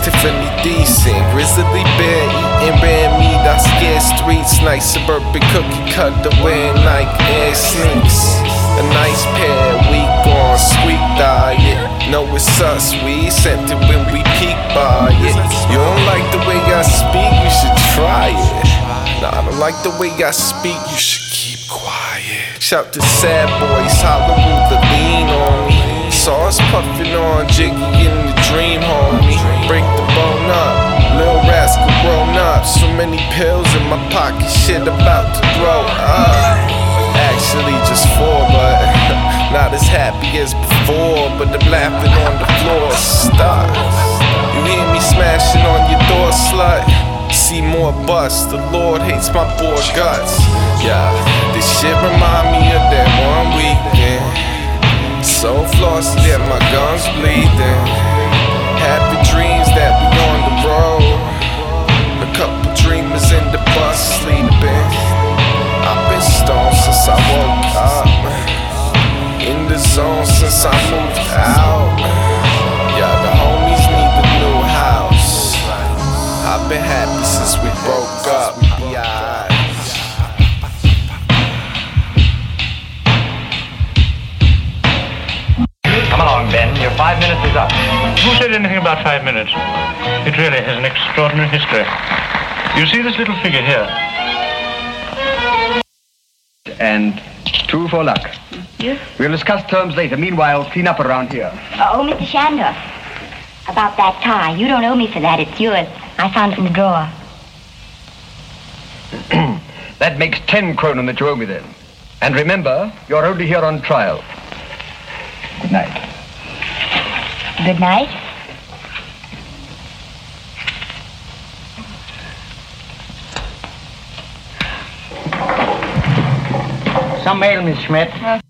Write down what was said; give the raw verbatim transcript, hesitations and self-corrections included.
Tiffany decent, grizzly bear eating red meat. I scare streets, nice suburban cookie cutter wearing Nike Air sneaks. A nice pair, weak on sweet diet. Know it's us, we sent it when we peek by it. You don't like the way I speak, you should try it. Nah, I don't like the way I speak, you should keep quiet. Shout to sad boys, holler with the lean on me. Saw us puffin' on Jiggy in the dream, homie. Break the bone up, Lil Rascal grown up. So many pills in my pocket, shit about to grow up. Actually just four, but not as happy as before. But I'm laughing on the floor, stop. You hear me smashing on your door, slut? See more busts, the Lord hates my poor guts. Yeah, this shit remind me of that one weekend. So flossy that my gums bleeding. Happy dreams that we on the road. A couple dreamers in the bus sleeping. I've been stoned since I woke up. In the zone since I moved out. Yeah, the homies need a new house. I've been happy since we broke up. Yeah. Come along, Ben. Your five minutes is up. Who said anything about five minutes? It really has an extraordinary history. You see this little figure here? And two for luck. Yes? We'll discuss terms later. Meanwhile, clean up around here. Uh, oh, Mister Shandor. About that tie. You don't owe me for that. It's yours. I found it in the drawer. That makes ten kronen that you owe me then. And remember, you're only here on trial. Good night. Good night. Some mail, Miss Schmidt. Uh.